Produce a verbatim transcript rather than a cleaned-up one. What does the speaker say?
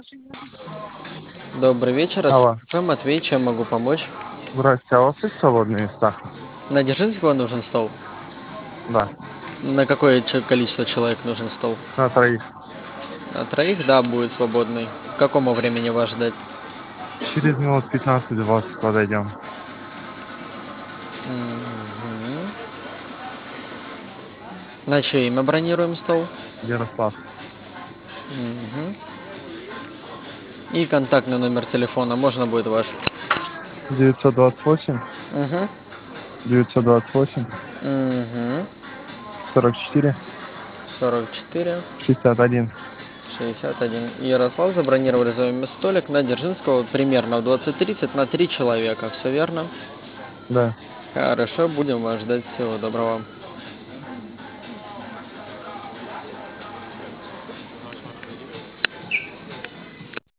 Добрый вечер, Алло. Астрофм, Матвей, чем могу помочь? Здрасте, а у вас есть свободные места? На Дзержинского нужен стол? Да, На какое чё- количество человек нужен стол? на троих. На троих, да, будет свободный. К какому времени вас ждать? Через минут пятнадцать-двадцать подойдем. Мгм. На чье имя бронируем стол? Ярослав. Мгм. И контактный номер телефона, можно будет ваш? девятьсот двадцать восемь, Угу. девятьсот двадцать восемь, Угу. сорок четыре, сорок четыре шестьдесят один. шестьдесят один. Ярослав, забронировали за вами столик на Дзержинского примерно в двадцать тридцать на три человека, все верно? Да. Хорошо, будем вас ждать, всего доброго.